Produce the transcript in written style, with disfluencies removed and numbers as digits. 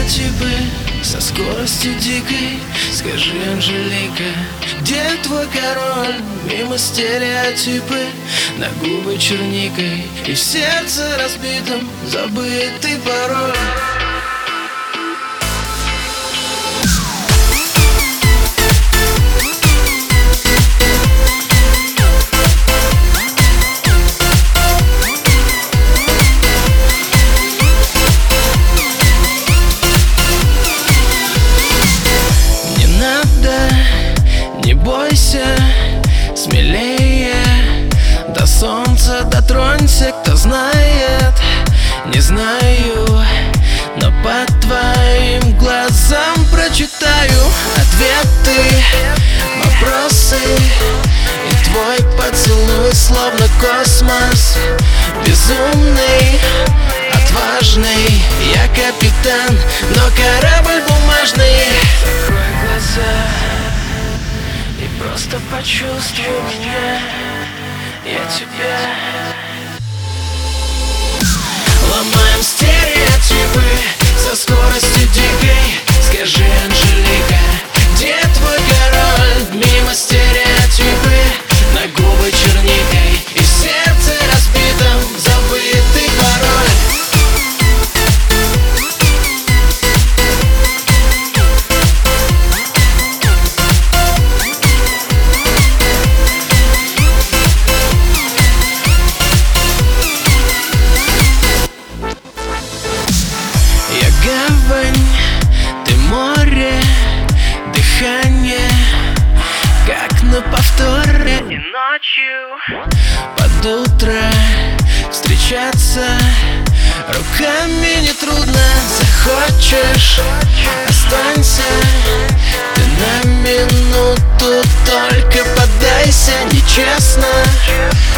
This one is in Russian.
стереотипы со скоростью дикой. Скажи, Анжелика, где твой король? Мимо стереотипы, на губы черникой, и в сердце разбитом забытый пароль. Не бойся, смелее, до солнца дотронься, кто знает. Не знаю, но по твоим глазам прочитаю ответы, вопросы. И твой поцелуй словно космос, безумный, отважный. Я капитан, но корабль бумажный. Закрой глаза и просто почувствуй меня, я тебя. Ломаем стереотипы со скоростью дикой. Скажи, Анжелика, где твой король? Мимо стереотипы, на губы черникой, и в сердце разбитом забытый пароль. Гавань, ты море, дыхание, как на повторе. И ночью под утро встречаться руками нетрудно. Захочешь, останься, ты на минуту только поддайся. Нечестно